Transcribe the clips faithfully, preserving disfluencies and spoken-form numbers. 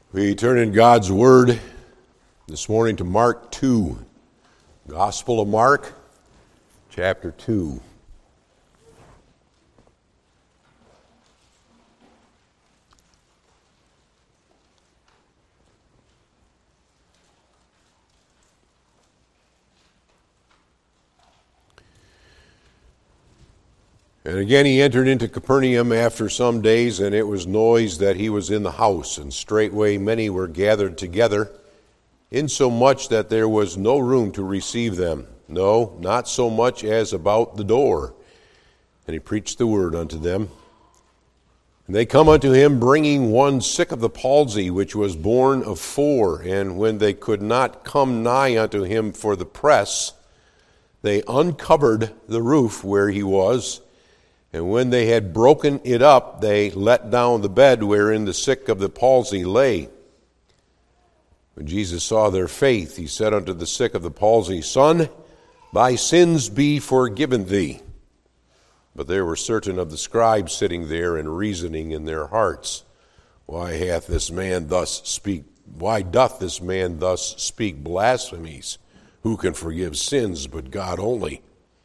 We turn in God's Word this morning to Mark two, Gospel of Mark, chapter two. And again he entered into Capernaum after some days, and it was noised that he was in the house. And straightway many were gathered together, insomuch that there was no room to receive them, no, not so much as about the door. And he preached the word unto them. And they come unto him, bringing one sick of the palsy, which was born of four. And when they could not come nigh unto him for the press, they uncovered the roof where he was. And when they had broken it up, they let down the bed wherein the sick of the palsy lay. When Jesus saw their faith, he said unto the sick of the palsy, Son, thy sins be forgiven thee. But there were certain of the scribes sitting there and reasoning in their hearts, Why hath this man thus speak? Why doth this man thus speak blasphemies? Who can forgive sins but God only?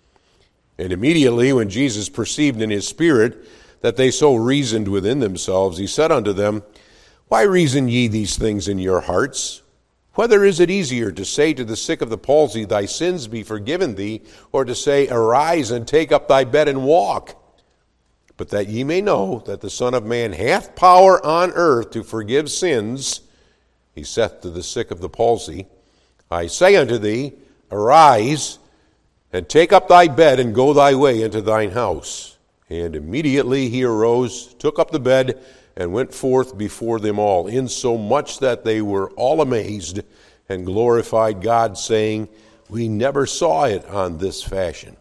And immediately when Jesus perceived in his spirit that they so reasoned within themselves, he said unto them, Why reason ye these things in your hearts? Whether is it easier to say to the sick of the palsy, Thy sins be forgiven thee, or to say, Arise and take up thy bed and walk? But that ye may know that the Son of Man hath power on earth to forgive sins, he saith to the sick of the palsy, I say unto thee, Arise, and take up thy bed, and go thy way into thine house. And immediately he arose, took up the bed, and went forth before them all, insomuch that they were all amazed, and glorified God, saying, We never saw it on this fashion.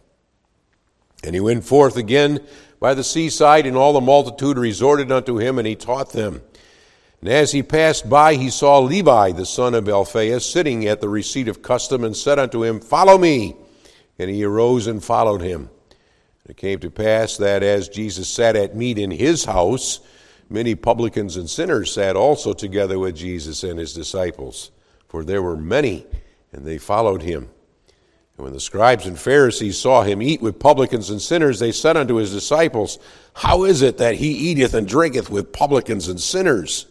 And he went forth again by the seaside, and all the multitude resorted unto him, and he taught them. And as he passed by, he saw Levi, the son of Alphaeus, sitting at the receipt of custom, and said unto him, Follow me. And he arose and followed him. And it came to pass that as Jesus sat at meat in his house, many publicans and sinners sat also together with Jesus and his disciples. For there were many, and they followed him. And when the scribes and Pharisees saw him eat with publicans and sinners, they said unto his disciples, How is it that he eateth and drinketh with publicans and sinners?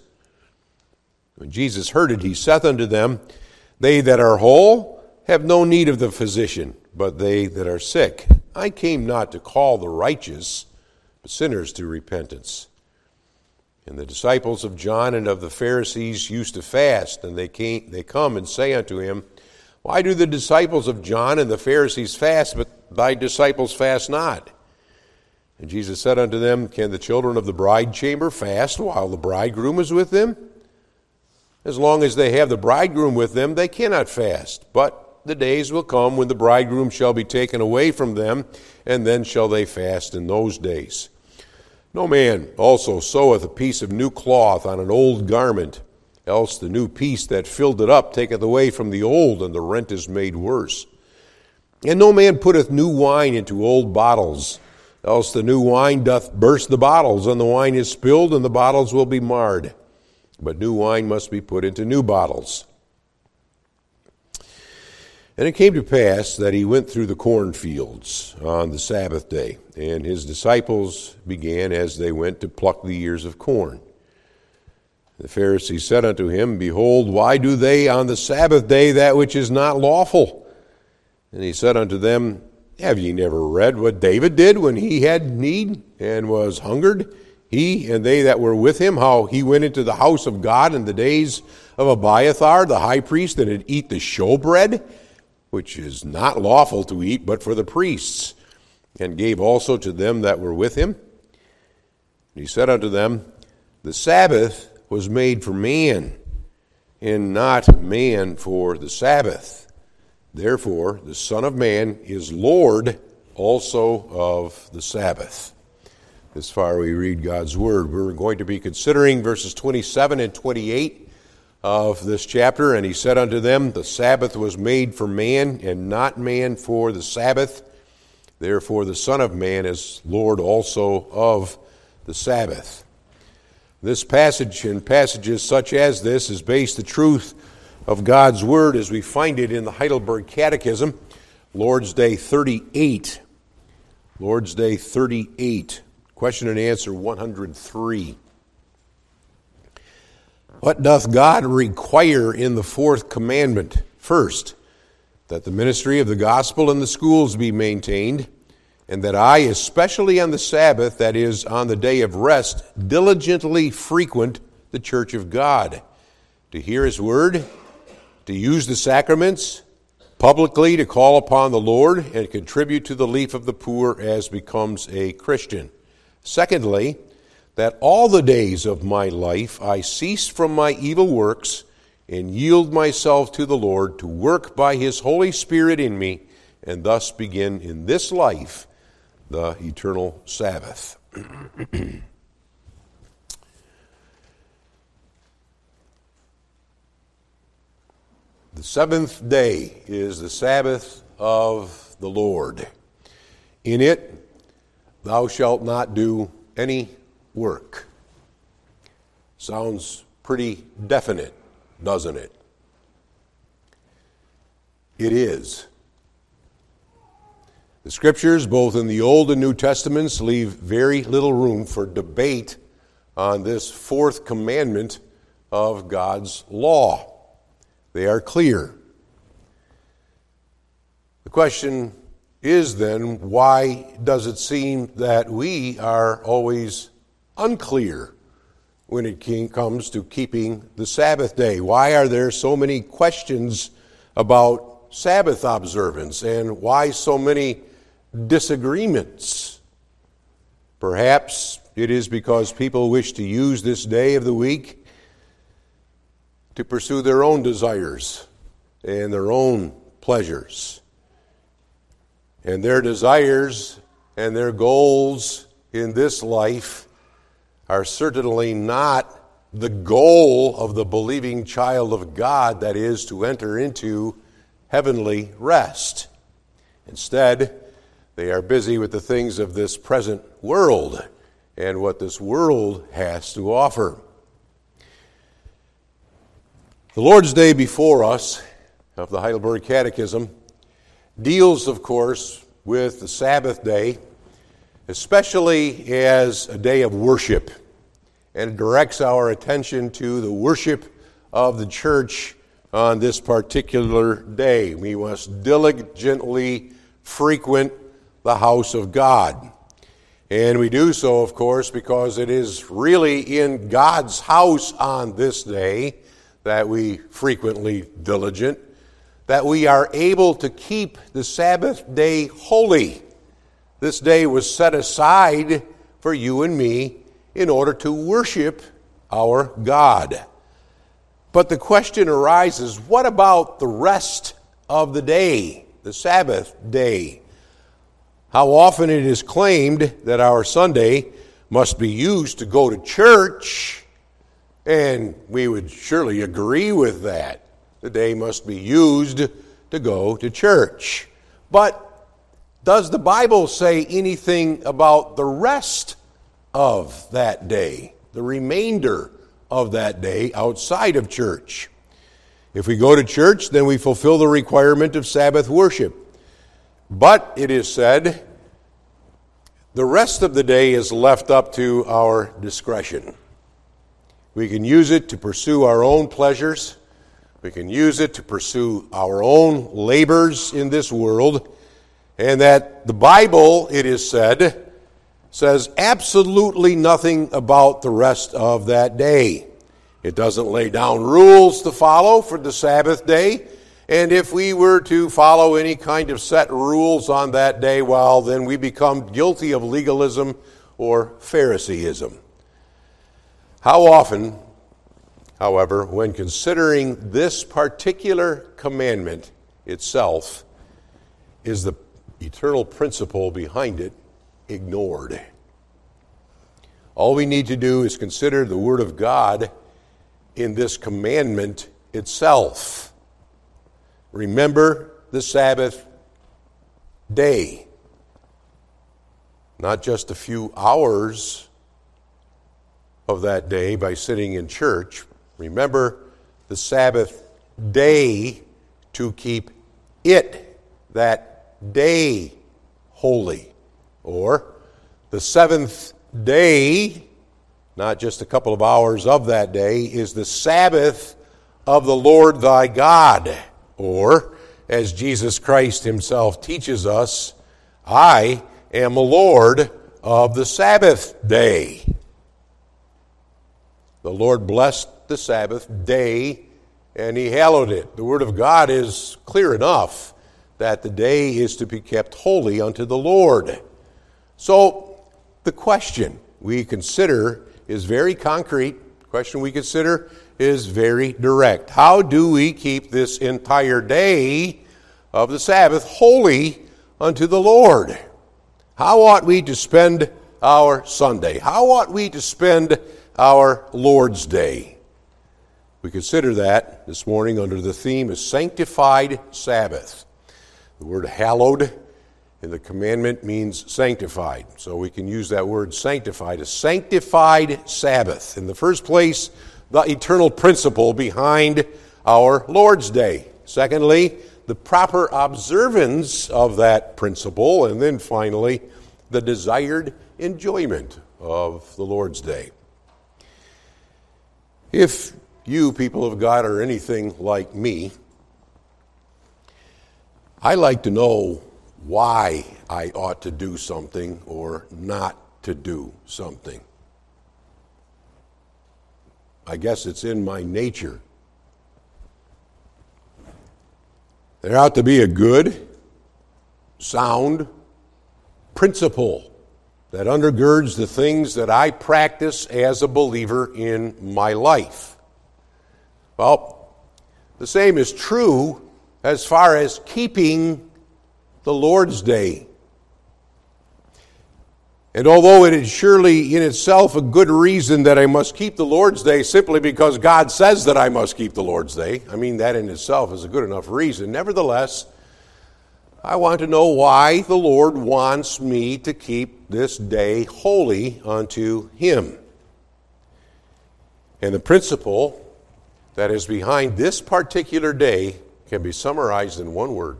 When Jesus heard it, he saith unto them, They that are whole have no need of the physician, but they that are sick. I came not to call the righteous, but sinners to repentance. And the disciples of John and of the Pharisees used to fast, and they came, they come and say unto him, Why do the disciples of John and the Pharisees fast, but thy disciples fast not? And Jesus said unto them, Can the children of the bride chamber fast while the bridegroom is with them? As long as they have the bridegroom with them, they cannot fast. But the days will come when the bridegroom shall be taken away from them, and then shall they fast in those days. No man also seweth a piece of new cloth on an old garment, else the new piece that filled it up taketh away from the old, and the rent is made worse. And no man putteth new wine into old bottles, else the new wine doth burst the bottles, and the wine is spilled, and the bottles will be marred. But new wine must be put into new bottles. And it came to pass that he went through the cornfields on the Sabbath day, and his disciples began as they went to pluck the ears of corn. The Pharisees said unto him, Behold, why do they on the Sabbath day that which is not lawful? And he said unto them, Have ye never read what David did when he had need and was hungered? He and they that were with him, how he went into the house of God in the days of Abiathar the high priest, and did eat the showbread, which is not lawful to eat but for the priests, and gave also to them that were with him. And he said unto them, The Sabbath was made for man, and not man for the Sabbath. Therefore the Son of Man is Lord also of the Sabbath. This far we read God's Word. We're going to be considering verses twenty-seven and twenty-eight of this chapter. And he said unto them, The Sabbath was made for man, and not man for the Sabbath. Therefore the Son of Man is Lord also of the Sabbath. This passage and passages such as this is based the truth of God's Word as we find it in the Heidelberg Catechism, Lord's Day thirty-eight. Lord's Day thirty-eight. Question and answer one hundred three. What doth God require in the fourth commandment? First, that the ministry of the gospel in the schools be maintained, and that I, especially on the Sabbath, that is, on the day of rest, diligently frequent the church of God, to hear his word, to use the sacraments, publicly to call upon the Lord, and contribute to the relief of the poor as becomes a Christian. Secondly, that all the days of my life I cease from my evil works and yield myself to the Lord to work by his Holy Spirit in me, and thus begin in this life the eternal Sabbath. The seventh day is the Sabbath of the Lord. In it, thou shalt not do any work. Sounds pretty definite, doesn't it? It is. The Scriptures, both in the Old and New Testaments, leave very little room for debate on this fourth commandment of God's law. They are clear. The question is then, why does it seem that we are always unclear when it comes to keeping the Sabbath day? Why are there so many questions about Sabbath observance, and why so many disagreements? Perhaps it is because people wish to use this day of the week to pursue their own desires and their own pleasures. And their desires and their goals in this life are certainly not the goal of the believing child of God, that is, to enter into heavenly rest. Instead, they are busy with the things of this present world and what this world has to offer. The Lord's Day before us, of the Heidelberg Catechism, deals, of course, with the Sabbath day, especially as a day of worship, and it directs our attention to the worship of the church on this particular day. We must diligently frequent the house of God. And we do so, of course, because it is really in God's house on this day that we frequently diligent, that we are able to keep the Sabbath day holy. This day was set aside for you and me in order to worship our God. But the question arises, what about the rest of the day, the Sabbath day? How often it is claimed that our Sunday must be used to go to church, and we would surely agree with that. The day must be used to go to church. But does the Bible say anything about the rest of that day, the remainder of that day outside of church? If we go to church, then we fulfill the requirement of Sabbath worship. But it is said, the rest of the day is left up to our discretion. We can use it to pursue our own pleasures. We can use it to pursue our own labors in this world. And that the Bible, it is said, says absolutely nothing about the rest of that day. It doesn't lay down rules to follow for the Sabbath day. And if we were to follow any kind of set rules on that day, well, then we become guilty of legalism or Phariseeism. How often, however, when considering this particular commandment itself, is the eternal principle behind it ignored? All we need to do is consider the Word of God in this commandment itself. Remember the Sabbath day, not just a few hours of that day by sitting in church. Remember the Sabbath day to keep it, that day, holy. Or the seventh day, not just a couple of hours of that day, is the Sabbath of the Lord thy God. Or, as Jesus Christ himself teaches us, I am a Lord of the Sabbath day. The Lord blessed the Sabbath day, and he hallowed it. The Word of God is clear enough that the day is to be kept holy unto the Lord. So, the question we consider is very concrete. The question we consider is very direct. How do we keep this entire day of the Sabbath holy unto the Lord? How ought we to spend our Sunday? How ought we to spend our Lord's Day? We consider that this morning under the theme of Sanctified Sabbath. The word hallowed in the commandment means sanctified. So we can use that word sanctified, a sanctified Sabbath. In the first place, the eternal principle behind our Lord's Day. Secondly, the proper observance of that principle. And then finally, the desired enjoyment of the Lord's Day. If you, people of God, are anything like me, I like to know why I ought to do something or not to do something. I guess it's in my nature. There ought to be a good, sound principle that undergirds the things that I practice as a believer in my life. Well, the same is true as far as keeping the Lord's Day. And although it is surely in itself a good reason that I must keep the Lord's Day simply because God says that I must keep the Lord's Day, I mean, that in itself is a good enough reason. Nevertheless, I want to know why the Lord wants me to keep this day holy unto Him. And the principle that is behind this particular day can be summarized in one word: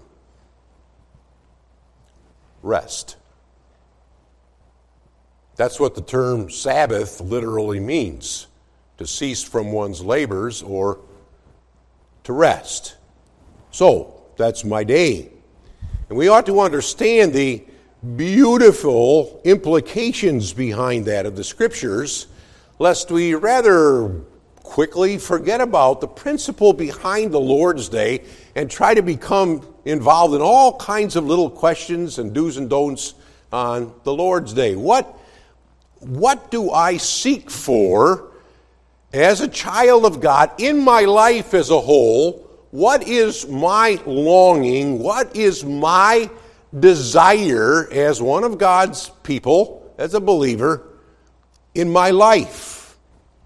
rest. That's what the term Sabbath literally means, to cease from one's labors or to rest. So, that's my day. And we ought to understand the beautiful implications behind that of the Scriptures, lest we rather quickly forget about the principle behind the Lord's Day and try to become involved in all kinds of little questions and do's and don'ts on the Lord's Day. What, what do I seek for as a child of God in my life as a whole? What is my longing? What is my desire as one of God's people, as a believer, in my life?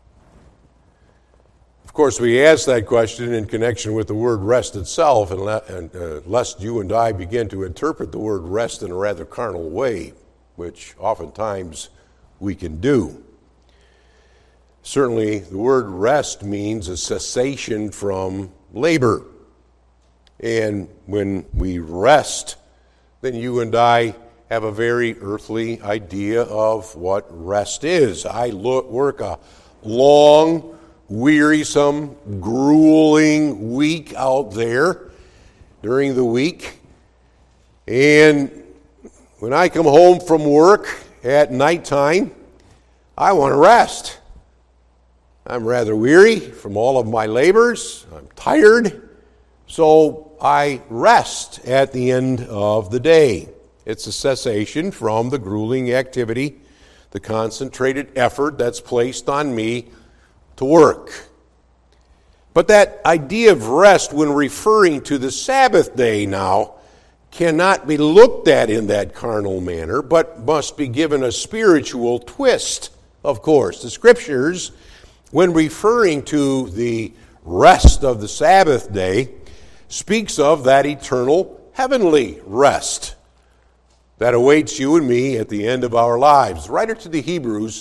Of course, we ask that question in connection with the word rest itself, and, le- and uh, lest you and I begin to interpret the word rest in a rather carnal way, which oftentimes we can do. Certainly, the word rest means a cessation from labor. And when we rest, then you and I have a very earthly idea of what rest is. I look, work a long, wearisome, grueling week out there during the week. And when I come home from work at nighttime, I want to rest. I'm rather weary from all of my labors. I'm tired. So I rest at the end of the day. It's a cessation from the grueling activity, the concentrated effort that's placed on me to work. But that idea of rest when referring to the Sabbath day now cannot be looked at in that carnal manner, but must be given a spiritual twist, of course. The Scriptures, when referring to the rest of the Sabbath day, speaks of that eternal heavenly rest that awaits you and me at the end of our lives. The writer to the Hebrews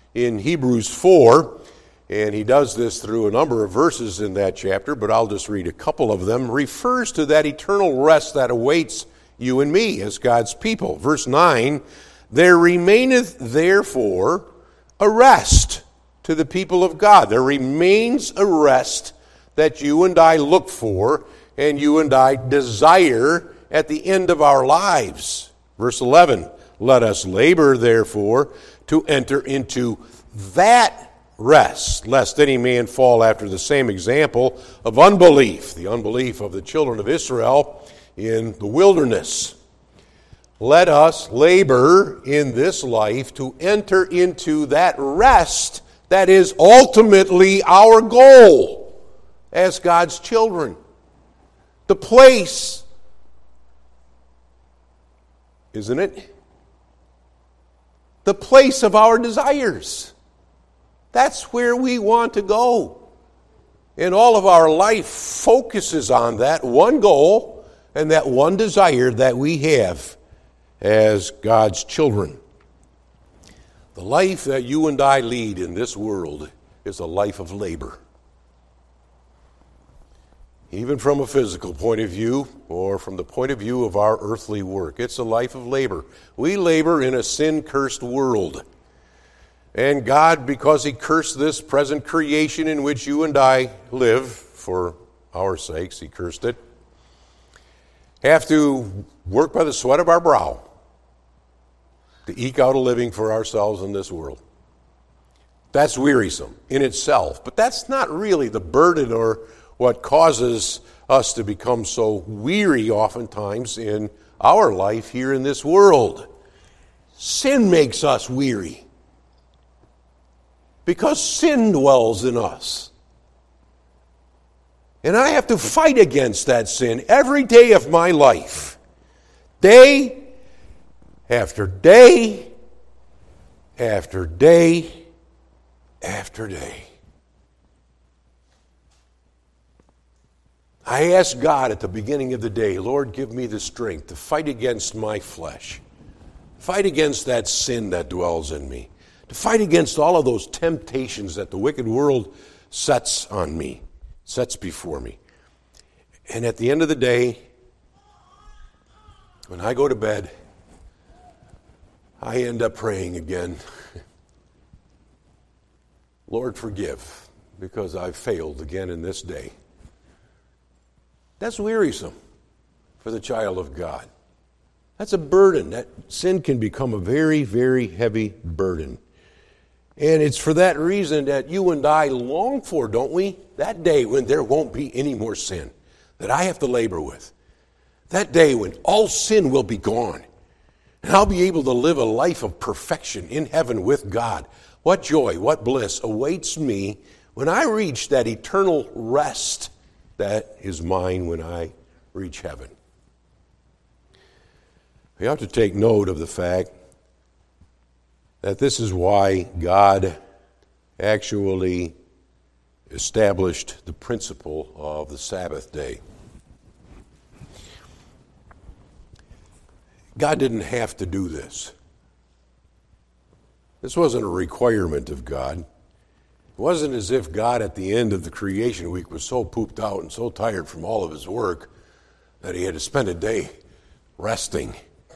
in Hebrews four, and he does this through a number of verses in that chapter, but I'll just read a couple of them, refers to that eternal rest that awaits you and me as God's people. Verse nine, there remaineth therefore a rest to the people of God. There remains a rest that you and I look for and you and I desire at the end of our lives. Verse eleven, let us labor therefore to enter into that rest, lest any man fall after the same example of unbelief, the unbelief of the children of Israel in the wilderness. Let us labor in this life to enter into that rest that is ultimately our goal as God's children. The place, isn't it? The place of our desires. That's where we want to go. And all of our life focuses on that one goal and that one desire that we have as God's children. The life that you and I lead in this world is a life of labor. Even from a physical point of view or from the point of view of our earthly work, it's a life of labor. We labor in a sin-cursed world. And God, because he cursed this present creation in which you and I live for our sakes, he cursed it, have to work by the sweat of our brow to eke out a living for ourselves in this world. That's wearisome in itself, but that's not really the burden or what causes us to become so weary oftentimes in our life here in this world. Sin makes us weary. Because sin dwells in us. And I have to fight against that sin every day of my life. Day after day after day after day. I ask God at the beginning of the day, Lord, give me the strength to fight against my flesh. Fight against that sin that dwells in me. To fight against all of those temptations that the wicked world sets on me, sets before me. And at the end of the day, when I go to bed, I end up praying again. Lord, forgive, because I've failed again in this day. That's wearisome for the child of God. That's a burden. That sin can become a very, very heavy burden. And it's for that reason that you and I long for, don't we? That day when there won't be any more sin that I have to labor with. That day when all sin will be gone. And I'll be able to live a life of perfection in heaven with God. What joy, what bliss awaits me when I reach that eternal rest that is mine when I reach heaven. We have to take note of the fact that this is why God actually established the principle of the Sabbath day. God didn't have to do this. This wasn't a requirement of God. It wasn't as if God at the end of the creation week was so pooped out and so tired from all of his work that he had to spend a day resting.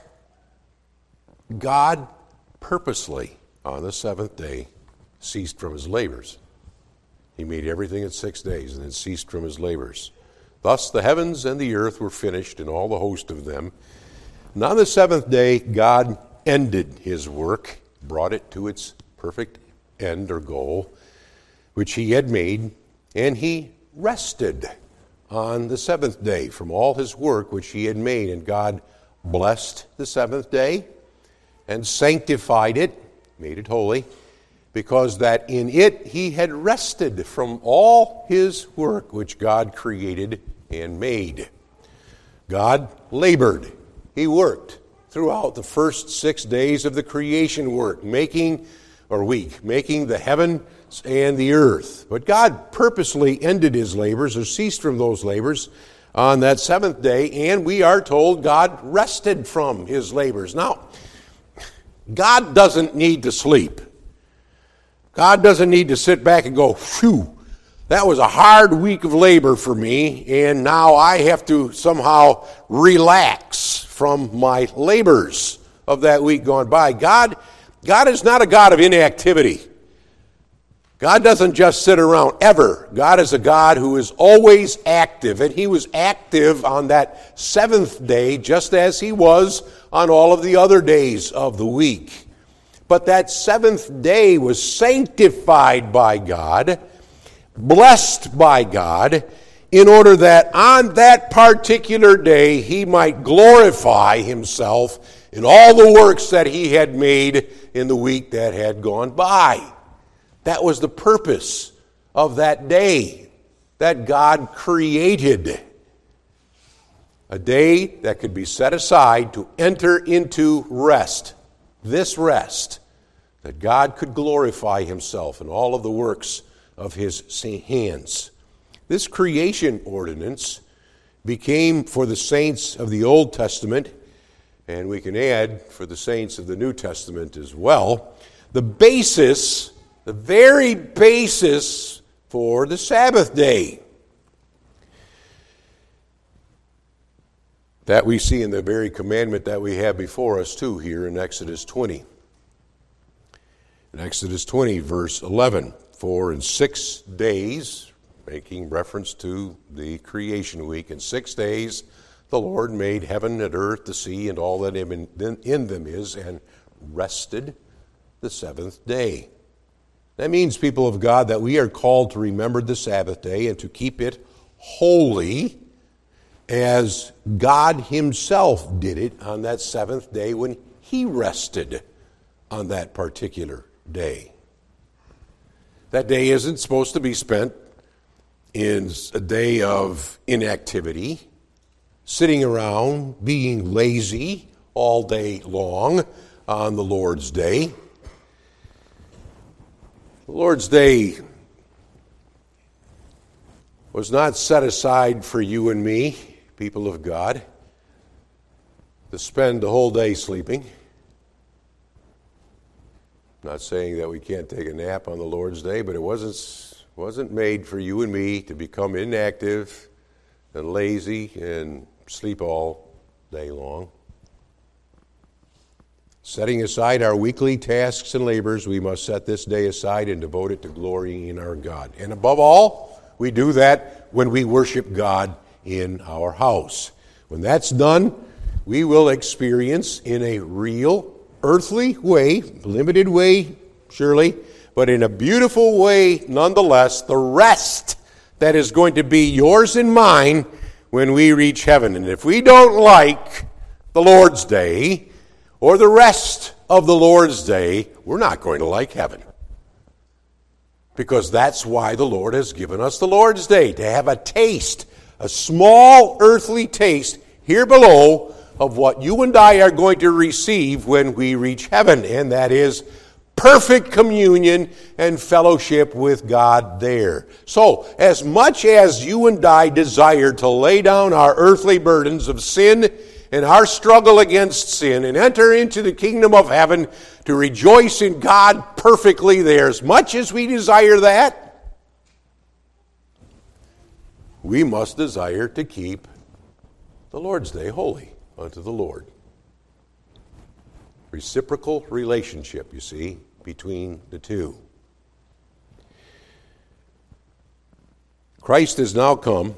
God purposely, on the seventh day, ceased from his labors. He made everything in six days and then ceased from his labors. Thus the heavens and the earth were finished and all the host of them. And on the seventh day, God ended his work, brought it to its perfect end or goal, which he had made, and he rested on the seventh day from all his work which he had made. And God blessed the seventh day and sanctified it, made it holy, because that in it he had rested from all his work which God created and made. God labored. He worked throughout the first six days of the creation work, making, or week, making the heavens and the earth. But God purposely ended his labors, or ceased from those labors, on that seventh day, and we are told God rested from his labors. Now, God doesn't need to sleep. God doesn't need to sit back and go, phew, that was a hard week of labor for me, and now I have to somehow relax from my labors of that week gone by. God, God is not a God of inactivity. God doesn't just sit around ever. God is a God who is always active, and he was active on that seventh day just as he was on all of the other days of the week. But that seventh day was sanctified by God, blessed by God, in order that on that particular day he might glorify himself in all the works that he had made in the week that had gone by. That was the purpose of that day that God created. A day that could be set aside to enter into rest. This rest, that God could glorify himself in all of the works of his hands. This creation ordinance became for the saints of the Old Testament, and we can add for the saints of the New Testament as well, the basis, the very basis for the Sabbath day. That we see in the very commandment that we have before us too here in Exodus twenty. In Exodus twenty, verse eleven, for in six days, making reference to the creation week, in six days the Lord made heaven and earth, the sea, and all that in them is, and rested the seventh day. That means, people of God, that we are called to remember the Sabbath day and to keep it holy as God himself did it on that seventh day when he rested on that particular day. That day isn't supposed to be spent in a day of inactivity, sitting around, being lazy all day long on the Lord's Day. The Lord's Day was not set aside for you and me, people of God, to spend the whole day sleeping. I'm not saying that we can't take a nap on the Lord's Day, but it wasn't, wasn't made for you and me to become inactive and lazy and sleep all day long. Setting aside our weekly tasks and labors, we must set this day aside and devote it to glorying in our God. And above all, we do that when we worship God in our house. When that's done, we will experience in a real, earthly way, limited way, surely, but in a beautiful way nonetheless, the rest that is going to be yours and mine when we reach heaven. And if we don't like the Lord's Day, or the rest of the Lord's Day, we're not going to like heaven. Because that's why the Lord has given us the Lord's Day, to have a taste, a small earthly taste here below of what you and I are going to receive when we reach heaven, and that is perfect communion and fellowship with God there. So, as much as you and I desire to lay down our earthly burdens of sin and our struggle against sin and enter into the kingdom of heaven to rejoice in God perfectly there, as much as we desire that, we must desire to keep the Lord's Day holy unto the Lord. Reciprocal relationship, you see, between the two. Christ has now come,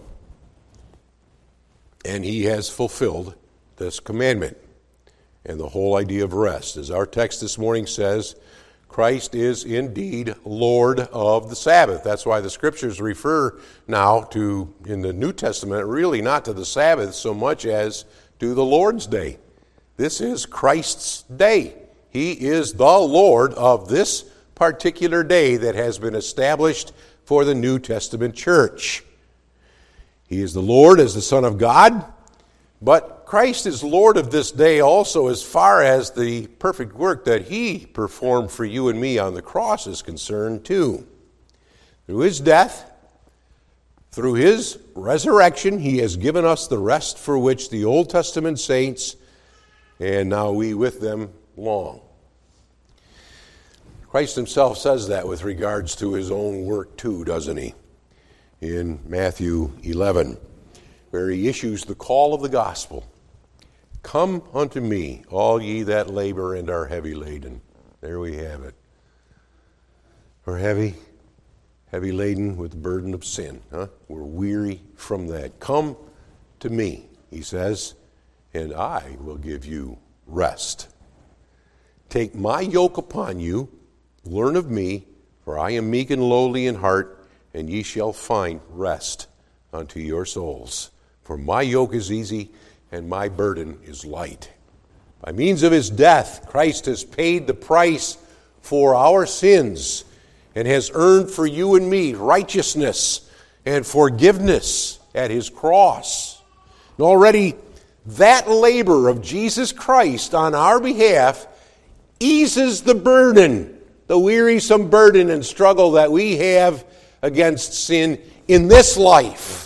and he has fulfilled this commandment and the whole idea of rest. As our text this morning says, Christ is indeed Lord of the Sabbath. That's why the Scriptures refer now to, in the New Testament, really not to the Sabbath so much as to the Lord's Day. This is Christ's day. He is the Lord of this particular day that has been established for the New Testament church. He is the Lord as the Son of God, but Christ is Lord of this day also as far as the perfect work that he performed for you and me on the cross is concerned too. Through his death, through his resurrection, he has given us the rest for which the Old Testament saints, and now we with them, long. Christ himself says that with regards to his own work too, doesn't he? In Matthew eleven, where he issues the call of the gospel. Come unto me, all ye that labor and are heavy laden. There we have it. We're heavy, heavy laden with the burden of sin. Huh? We're weary from that. Come to me, he says, and I will give you rest. Take my yoke upon you, learn of me, for I am meek and lowly in heart, and ye shall find rest unto your souls. For my yoke is easy, and my burden is light. By means of his death, Christ has paid the price for our sins and has earned for you and me righteousness and forgiveness at his cross. And already that labor of Jesus Christ on our behalf eases the burden, the wearisome burden and struggle that we have against sin in this life.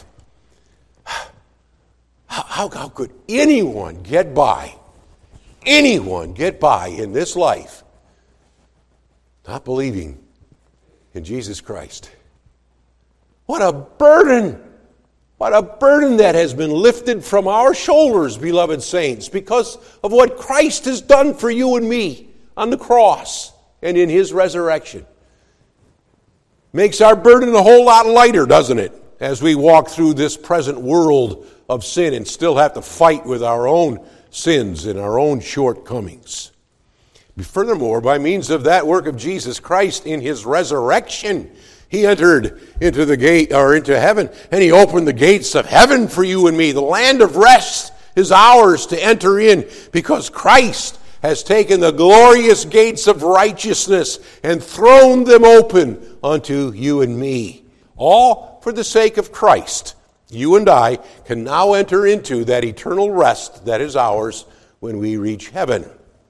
How, how could anyone get by, anyone get by in this life not believing in Jesus Christ? What a burden! What a burden that has been lifted from our shoulders, beloved saints, because of what Christ has done for you and me on the cross and in his resurrection. Makes our burden a whole lot lighter, doesn't it, as we walk through this present world of sin and still have to fight with our own sins and our own shortcomings. Furthermore, by means of that work of Jesus Christ in his resurrection, he entered into the gate or into heaven, and he opened the gates of heaven for you and me. The land of rest is ours to enter in because Christ has taken the glorious gates of righteousness and thrown them open unto you and me. All for the sake of Christ. You and I can now enter into that eternal rest that is ours when we reach heaven.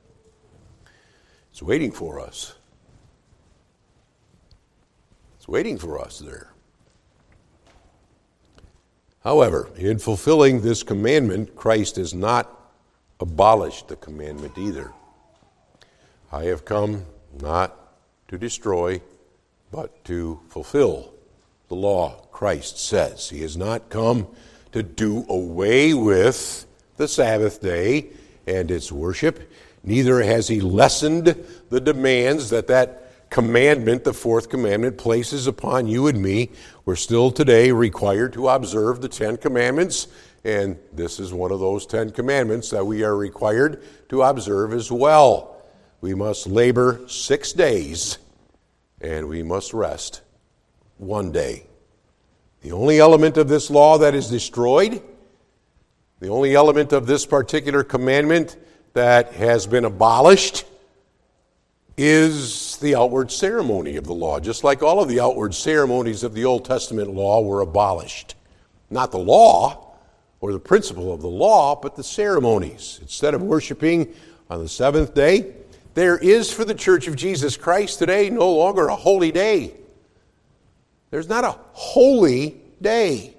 It's waiting for us. It's waiting for us there. However, in fulfilling this commandment, Christ has not abolished the commandment either. I have come not to destroy, but to fulfill the law, Christ says. He has not come to do away with the Sabbath day and its worship. Neither has he lessened the demands that that commandment, the fourth commandment, places upon you and me. We're still today required to observe the Ten Commandments, and this is one of those Ten Commandments that we are required to observe as well. We must labor six days, and we must rest one day. The only element of this law that is destroyed, the only element of this particular commandment that has been abolished, is the outward ceremony of the law, just like all of the outward ceremonies of the Old Testament law were abolished. Not the law or the principle of the law, but the ceremonies. Instead of worshiping on the seventh day, there is for the Church of Jesus Christ today no longer a holy day. There's not a holy day.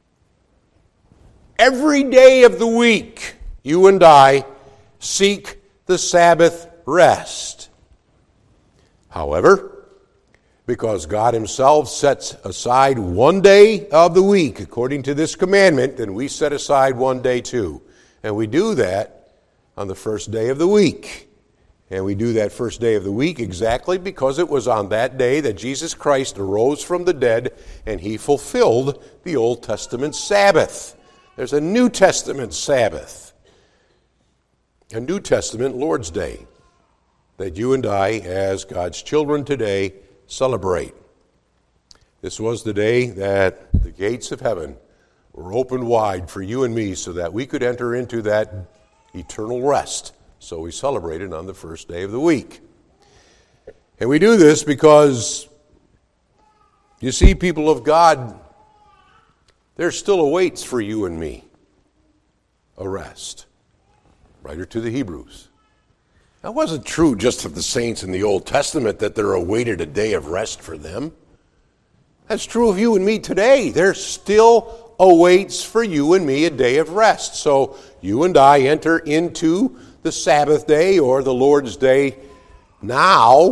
Every day of the week, you and I seek the Sabbath rest. However, because God himself sets aside one day of the week, according to this commandment, then we set aside one day too. And we do that on the first day of the week. And we do that first day of the week exactly because it was on that day that Jesus Christ arose from the dead and he fulfilled the Old Testament Sabbath. There's a New Testament Sabbath, a New Testament Lord's Day that you and I, as God's children today, celebrate. This was the day that the gates of heaven were opened wide for you and me so that we could enter into that eternal rest. So we celebrate it on the first day of the week. And we do this because, you see, people of God, there still awaits for you and me a rest. Writer to the Hebrews. That wasn't true just of the saints in the Old Testament that there awaited a day of rest for them. That's true of you and me today. There still awaits for you and me a day of rest. So you and I enter into the Sabbath day or the Lord's day now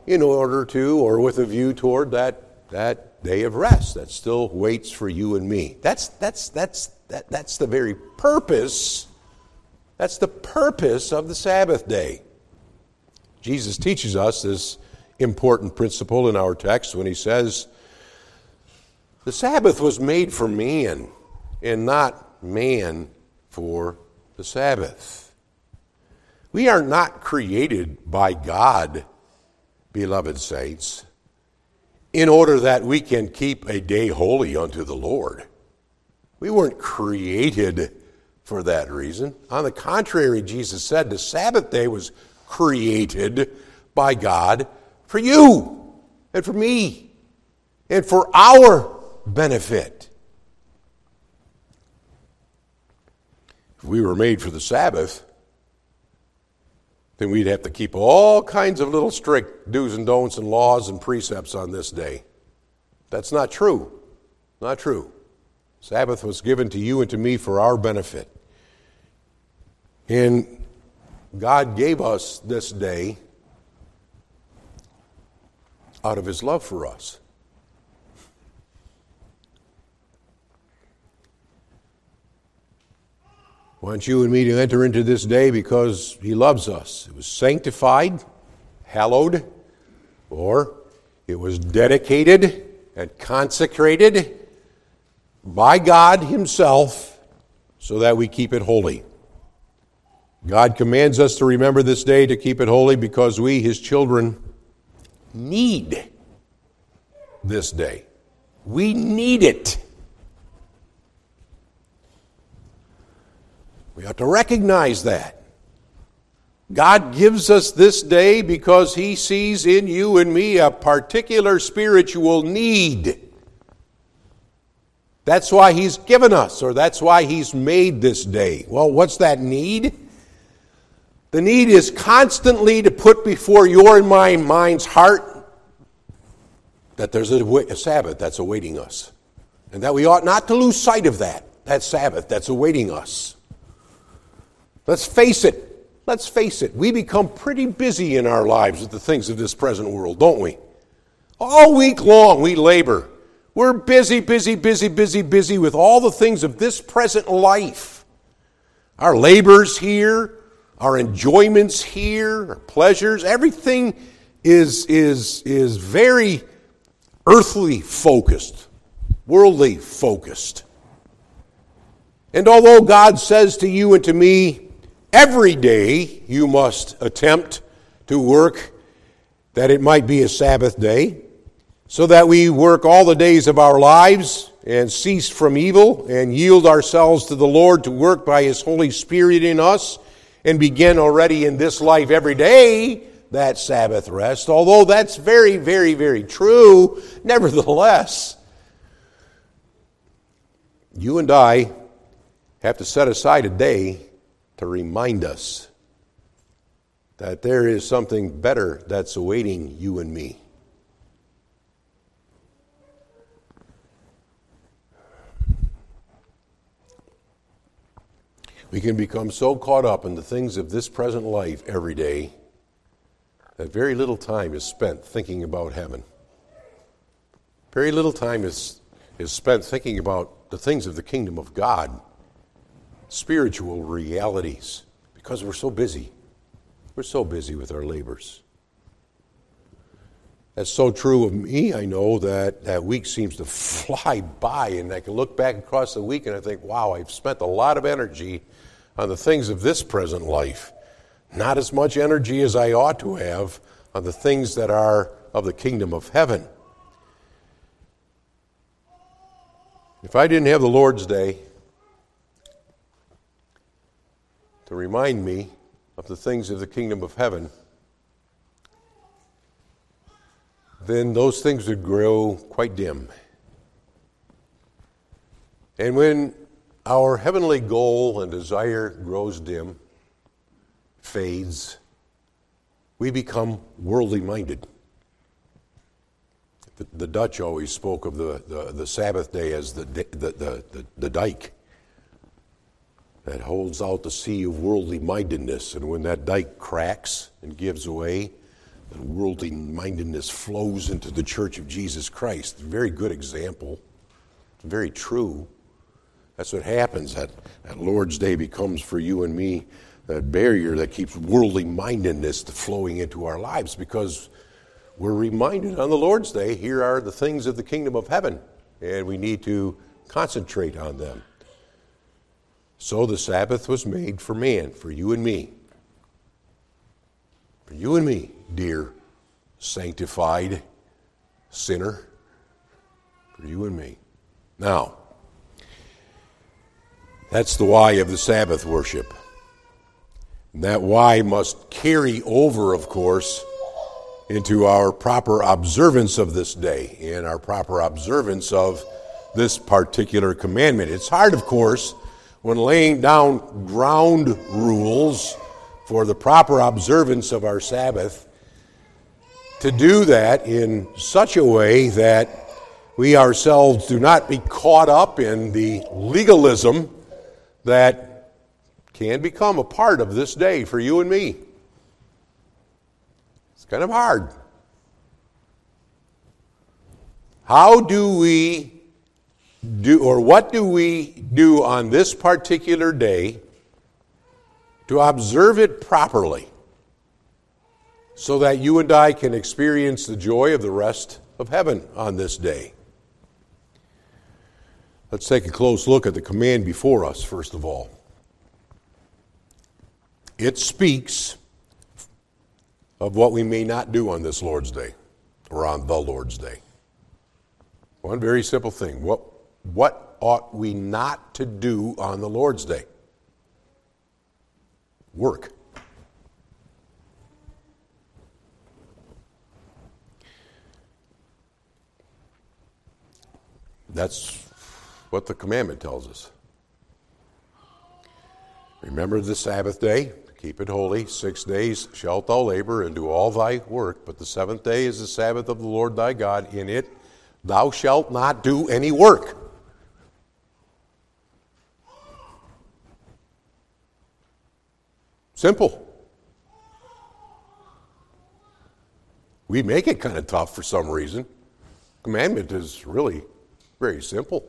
in order to, or with a view toward that, that day of rest that still waits for you and me. That's, that's, that's, that, that's the very purpose, that's the purpose of the Sabbath day. Jesus teaches us this important principle in our text when he says, the Sabbath was made for man, and not man for the Sabbath. We are not created by God, beloved saints, in order that we can keep a day holy unto the Lord. We weren't created for that reason. On the contrary, Jesus said the Sabbath day was created by God for you and for me and for our benefit. If we were made for the Sabbath, then we'd have to keep all kinds of little strict do's and don'ts and laws and precepts on this day. That's not true. Not true. Sabbath was given to you and to me for our benefit. And God gave us this day out of his love for us. Wants you and me to enter into this day because he loves us. It was sanctified, hallowed, or it was dedicated and consecrated by God himself so that we keep it holy. God commands us to remember this day to keep it holy because we, his children, need this day. We need it. We ought to recognize that. God gives us this day because he sees in you and me a particular spiritual need. That's why he's given us, or that's why he's made this day. Well, what's that need? The need is constantly to put before your and my mind's heart that there's a, a Sabbath that's awaiting us. And that we ought not to lose sight of that, that Sabbath that's awaiting us. Let's face it. Let's face it. We become pretty busy in our lives with the things of this present world, don't we? All week long we labor. We're busy, busy, busy, busy, busy with all the things of this present life. Our labors here, our enjoyments here, our pleasures, everything is, is, is very earthly focused, worldly focused. And although God says to you and to me, every day you must attempt to work that it might be a Sabbath day, so that we work all the days of our lives and cease from evil and yield ourselves to the Lord to work by his Holy Spirit in us and begin already in this life every day that Sabbath rest. Although that's very, very, very true, nevertheless, you and I have to set aside a day to remind us that there is something better that's awaiting you and me. We can become so caught up in the things of this present life every day that very little time is spent thinking about heaven. Very little time is, is spent thinking about the things of the kingdom of God, spiritual realities, because we're so busy. We're so busy with our labors. That's so true of me. I know that that week seems to fly by, and I can look back across the week and I think, wow, I've spent a lot of energy on the things of this present life. Not as much energy as I ought to have on the things that are of the kingdom of heaven. If I didn't have the Lord's Day to remind me of the things of the kingdom of heaven, then those things would grow quite dim. And when our heavenly goal and desire grows dim, fades, we become worldly minded. The, the Dutch always spoke of the, the, the Sabbath day as the, the, the, the, the dike that holds out the sea of worldly mindedness. And when that dike cracks and gives way, and worldly mindedness flows into the church of Jesus Christ. Very good example. Very true. That's what happens. That, that Lord's Day becomes for you and me that barrier that keeps worldly mindedness flowing into our lives, because we're reminded on the Lord's Day, here are the things of the kingdom of heaven, and we need to concentrate on them. So the Sabbath was made for man, for you and me. For you and me, dear sanctified sinner. For you and me. Now, that's the why of the Sabbath worship. And that why must carry over, of course, into our proper observance of this day and our proper observance of this particular commandment. It's hard, of course, when laying down ground rules for the proper observance of our Sabbath, to do that in such a way that we ourselves do not be caught up in the legalism that can become a part of this day for you and me. It's kind of hard. How do we do, or what do we do on this particular day to observe it properly so that you and I can experience the joy of the rest of heaven on this day? Let's take a close look at the command before us, first of all. It speaks of what we may not do on this Lord's Day, or on the Lord's Day. One very simple thing. What, what ought we not to do on the Lord's Day? Work. That's what the commandment tells us. Remember the Sabbath day, keep it holy. Six days shalt thou labor and do all thy work, but the seventh day is the Sabbath of the Lord thy God. In it thou shalt not do any work. Simple. We make it kind of tough for some reason. Commandment is really very simple.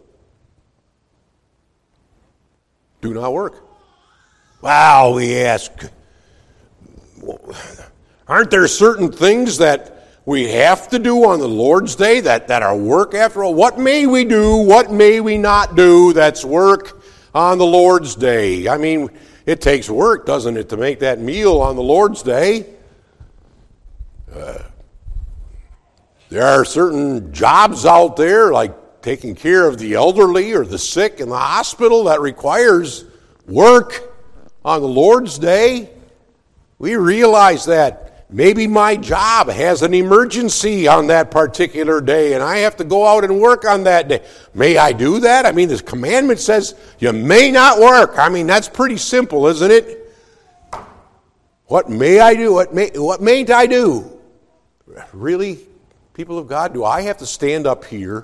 Do not work. Well, we ask, aren't there certain things that we have to do on the Lord's Day that, that are work after all? What may we do? What may we not do that's work on the Lord's Day? I mean, it takes work, doesn't it, to make that meal on the Lord's Day? Uh, there are certain jobs out there, like taking care of the elderly or the sick in the hospital, that requires work on the Lord's Day. We realize that maybe my job has an emergency on that particular day and I have to go out and work on that day. May I do that? I mean, this commandment says you may not work. I mean, that's pretty simple, isn't it? What may I do? What may, what mayn't I do? Really, people of God, do I have to stand up here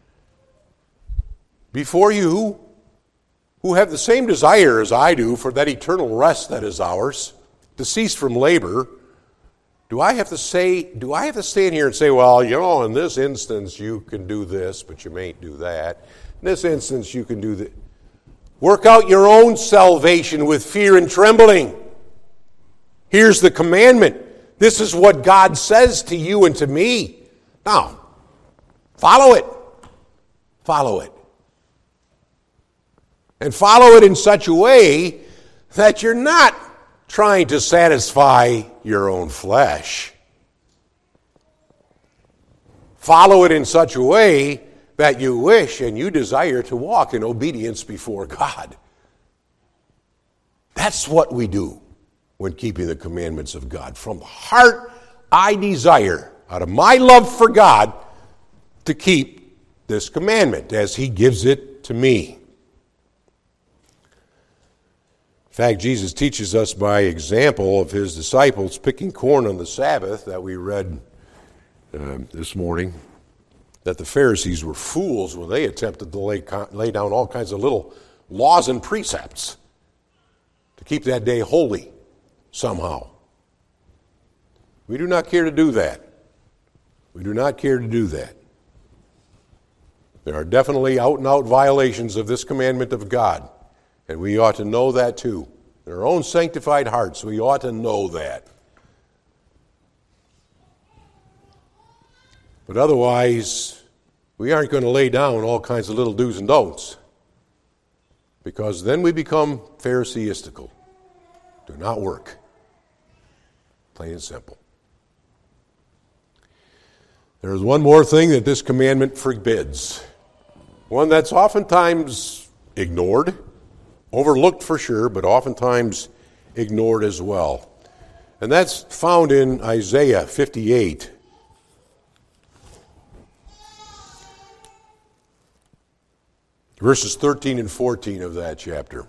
before you who have the same desire as I do for that eternal rest that is ours, to cease from labor? Do I have to say, do I have to stand here and say, well, you know, in this instance you can do this, but you mayn't do that. In this instance you can do that. Work out your own salvation with fear and trembling. Here's the commandment. This is what God says to you and to me. Now, follow it. Follow it. And follow it in such a way that you're not trying to satisfy your own flesh. Follow it in such a way that you wish and you desire to walk in obedience before God. That's what we do when keeping the commandments of God. From the heart, I desire, out of my love for God, to keep this commandment as He gives it to me. In fact, Jesus teaches us by example of His disciples picking corn on the Sabbath that we read uh, this morning, that the Pharisees were fools when they attempted to lay, lay down all kinds of little laws and precepts to keep that day holy somehow. We do not care to do that. We do not care to do that. There are definitely out-and-out violations of this commandment of God, and we ought to know that too. In our own sanctified hearts, we ought to know that. But otherwise, we aren't going to lay down all kinds of little do's and don'ts, because then we become Pharisaistical. Do not work. Plain and simple. There is one more thing that this commandment forbids. One that's oftentimes ignored, overlooked for sure, but oftentimes ignored as well. And that's found in Isaiah fifty-eight. Verses thirteen and fourteen of that chapter.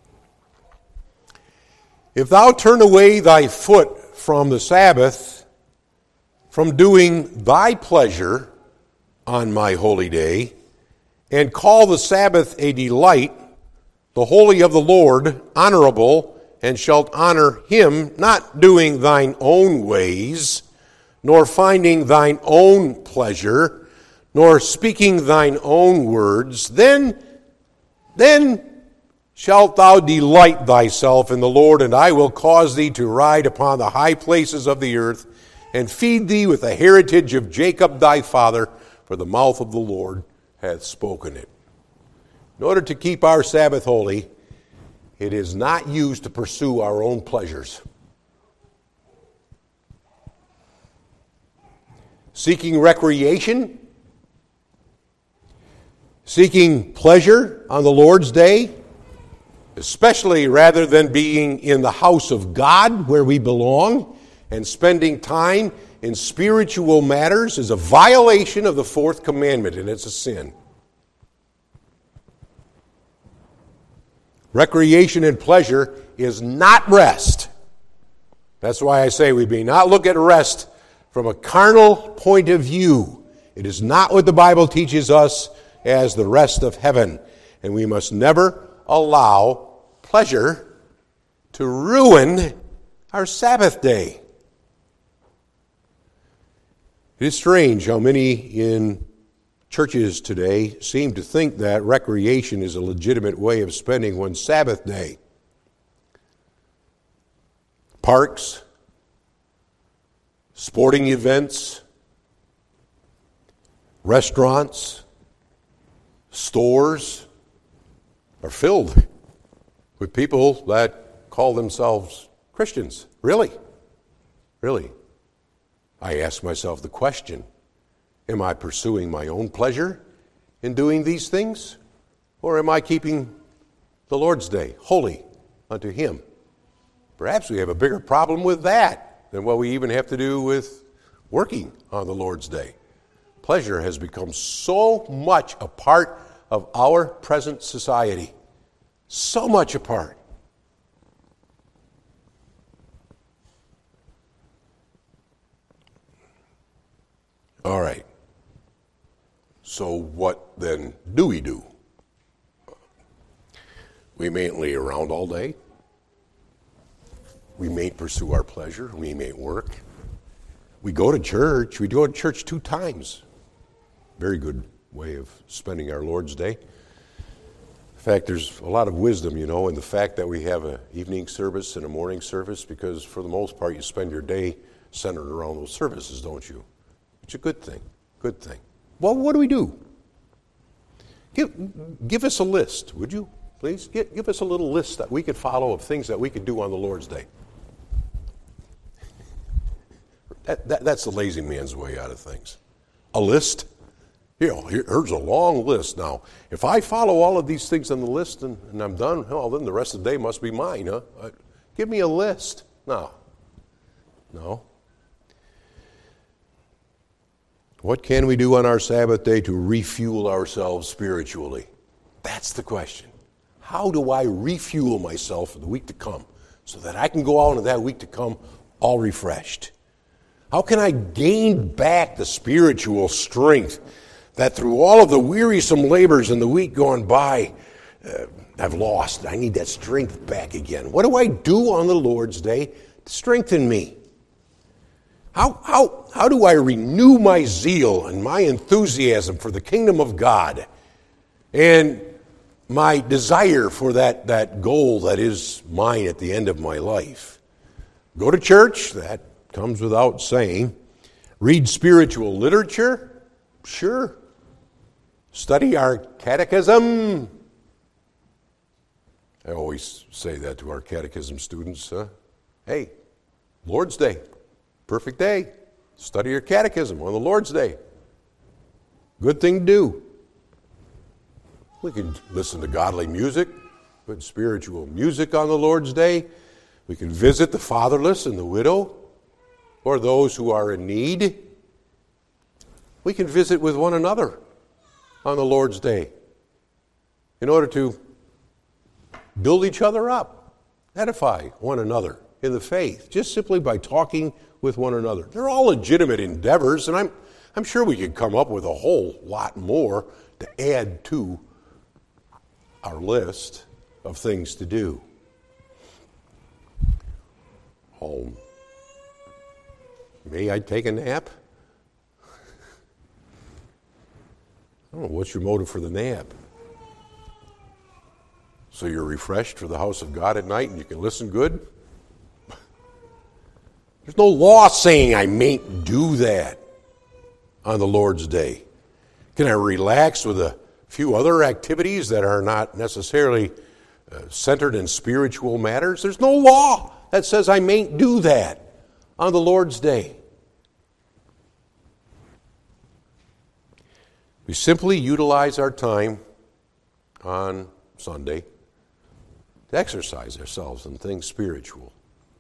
If thou turn away thy foot from the Sabbath, from doing thy pleasure on my holy day, and call the Sabbath a delight, the holy of the Lord honorable, and shalt honor him, not doing thine own ways, nor finding thine own pleasure, nor speaking thine own words, then, then shalt thou delight thyself in the Lord, and I will cause thee to ride upon the high places of the earth, and feed thee with the heritage of Jacob thy father, for the mouth of the Lord hath spoken it. In order to keep our Sabbath holy, it is not used to pursue our own pleasures. Seeking recreation, seeking pleasure on the Lord's day, especially rather than being in the house of God where we belong and spending time in spiritual matters, is a violation of the fourth commandment, and it's a sin. Recreation and pleasure is not rest. That's why I say we may not look at rest from a carnal point of view. It is not what the Bible teaches us as the rest of heaven. And we must never allow pleasure to ruin our Sabbath day. It is strange how many in churches today seem to think that recreation is a legitimate way of spending one's Sabbath day. Parks, sporting events, restaurants, stores are filled with people that call themselves Christians. Really? Really? I ask myself the question, am I pursuing my own pleasure in doing these things? Or am I keeping the Lord's day holy unto Him? Perhaps we have a bigger problem with that than what we even have to do with working on the Lord's day. Pleasure has become so much a part of our present society. So much a part. All right. So what then do we do? We mayn't lay around all day. We mayn't pursue our pleasure. We mayn't work. We go to church. We go to church two times. Very good way of spending our Lord's day. In fact, there's a lot of wisdom, you know, in the fact that we have an evening service and a morning service, because for the most part you spend your day centered around those services, don't you? It's a good thing. Good thing. Well, what do we do? Give, give us a list, would you? Please give, give us a little list that we could follow of things that we could do on the Lord's day. That, that, that's the lazy man's way out of things. A list? You know, here, here's a long list. Now, if I follow all of these things on the list and, and I'm done, well, then the rest of the day must be mine, huh? Uh, give me a list. No. No. What can we do on our Sabbath day to refuel ourselves spiritually? That's the question. How do I refuel myself for the week to come so that I can go out into that week to come all refreshed? How can I gain back the spiritual strength that through all of the wearisome labors in the week gone by, uh, I've lost? I need that strength back again. What do I do on the Lord's day to strengthen me? How, how, how do I renew my zeal and my enthusiasm for the kingdom of God and my desire for that, that goal that is mine at the end of my life? Go to church, that comes without saying. Read spiritual literature, sure. Study our catechism. I always say that to our catechism students. Uh, hey, Lord's Day, perfect day. Study your catechism on the Lord's Day. Good thing to do. We can listen to godly music, good spiritual music on the Lord's Day. We can visit the fatherless and the widow or those who are in need. We can visit with one another on the Lord's Day in order to build each other up, edify one another in the faith, just simply by talking with one another. They're all legitimate endeavors, and I'm, I'm sure we could come up with a whole lot more to add to our list of things to do. Home. May I take a nap? I don't know, what's your motive for the nap? So you're refreshed for the house of God at night and you can listen good? There's no law saying I mayn't do that on the Lord's Day. Can I relax with a few other activities that are not necessarily uh, centered in spiritual matters? There's no law that says I mayn't do that on the Lord's Day. We simply utilize our time on Sunday to exercise ourselves in things spiritual.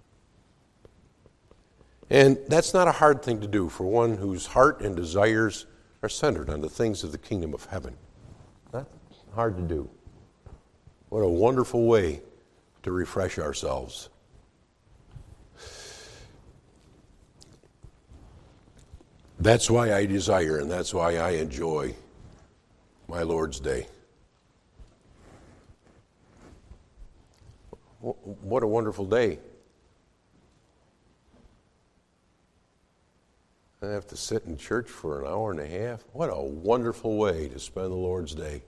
And that's not a hard thing to do for one whose heart and desires are centered on the things of the kingdom of heaven. Not hard to do. What a wonderful way to refresh ourselves. That's why I desire and that's why I enjoy my Lord's Day. What a wonderful day. I have to sit in church for an hour and a half. What a wonderful way to spend the Lord's Day.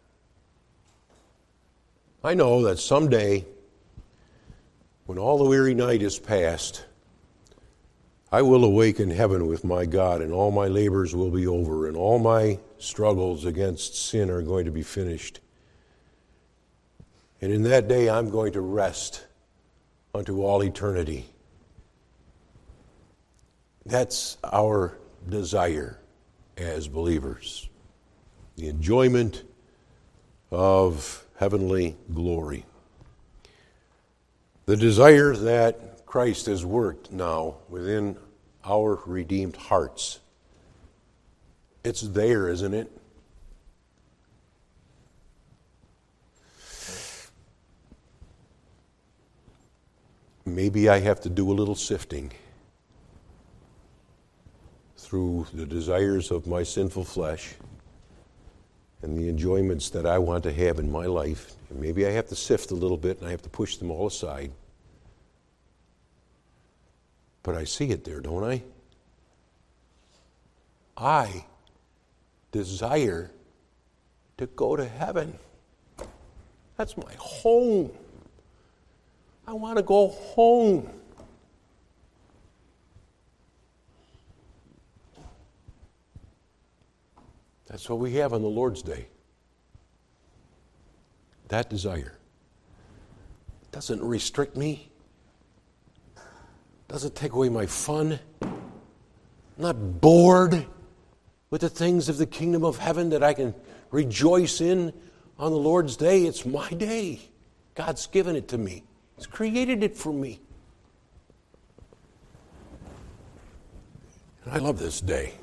I know that someday, when all the weary night is past, I will awake in heaven with my God, and all my labors will be over, and all my struggles against sin are going to be finished. And in that day, I'm going to rest unto all eternity. That's our desire as believers, the enjoyment of heavenly glory. The desire that Christ has worked now within our redeemed hearts. It's there, isn't it? Maybe I have to do a little sifting through the desires of my sinful flesh and the enjoyments that I want to have in my life. And maybe I have to sift a little bit and I have to push them all aside. But I see it there, don't I? I desire to go to heaven. That's my home. I want to go home. That's what we have on the Lord's Day. That desire doesn't restrict me. Doesn't take away my fun. I'm not bored with the things of the kingdom of heaven that I can rejoice in on the Lord's Day. It's my day. God's given it to me. He's created it for me. And I love this day.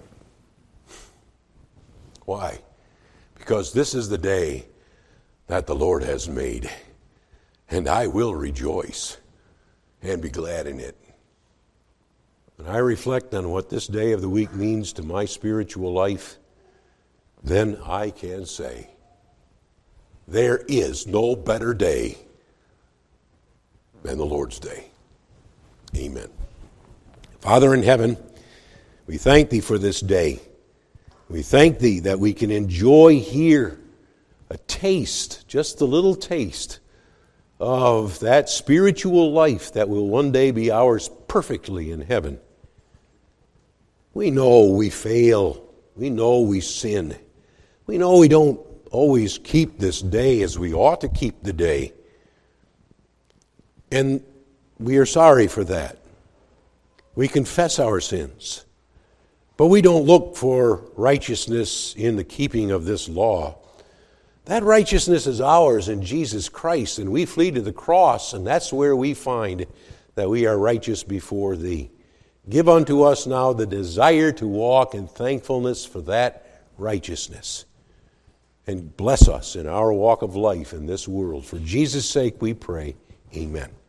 Why? Because this is the day that the Lord has made, and I will rejoice and be glad in it. When I reflect on what this day of the week means to my spiritual life, then I can say, there is no better day than the Lord's Day. Amen. Father in heaven, We thank Thee for this day. We thank Thee that we can enjoy here a taste, just a little taste, of that spiritual life that will one day be ours perfectly in heaven. We know we fail. We know we sin. We know we don't always keep this day as we ought to keep the day. And we are sorry for that. We confess our sins. But we don't look for righteousness in the keeping of this law. That righteousness is ours in Jesus Christ, and we flee to the cross, and that's where we find that we are righteous before Thee. Give unto us now the desire to walk in thankfulness for that righteousness. And bless us in our walk of life in this world. For Jesus' sake we pray. Amen.